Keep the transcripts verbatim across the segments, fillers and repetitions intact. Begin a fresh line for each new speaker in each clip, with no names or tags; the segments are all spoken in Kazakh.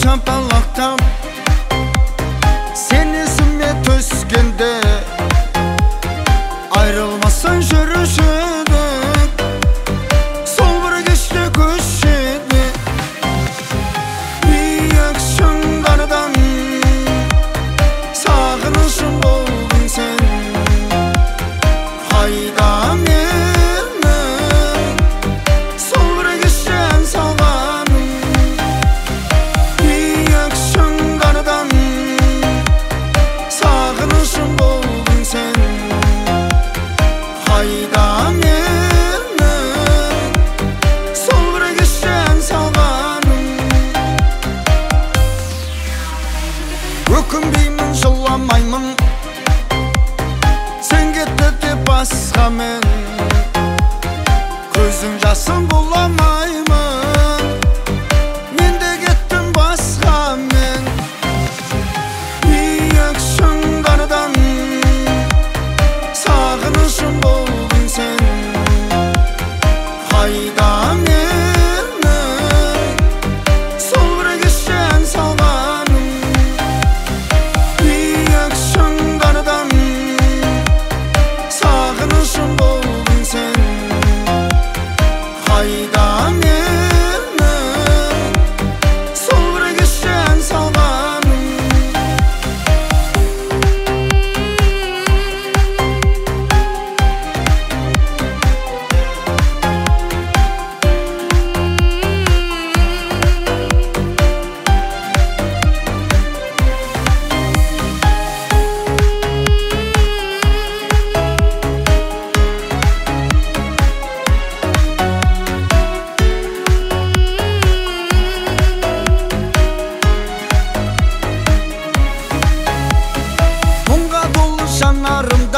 шапалақтап сен есіме түскенде айрылмастан жүрушедік сол бір кеште көшеде биік шыңдардан сағынышым болдың сен қайда менің сол бір кеште ән салғаным биік шыңдардан сағынышым болдың сен қайда менің сол бір кеште ән салғаным өкінбеймін жыламаймын сен кетті деп басқамен көзің жасын бұламаймын мен де кеттім басқамен биік шыңдардан сағынышым болдың сен қайда менің сол бір кеште ән салғаным биік шыңдардан сағынышым болдың сен қайда менің сол бір кеште ән салғаным мұңға толы жанарымда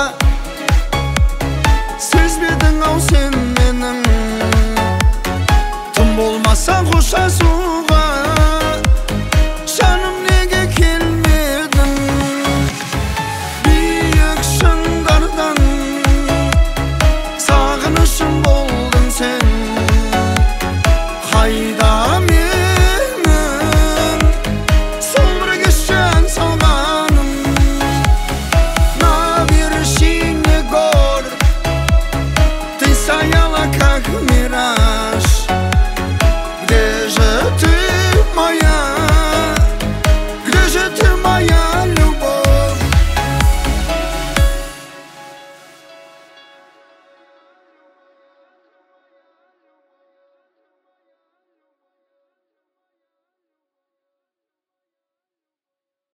сезбедің ау сен менің тым болмаса қоштасуға жаным неге келмедің биік шыңдардан сағынышым болдың сен қайда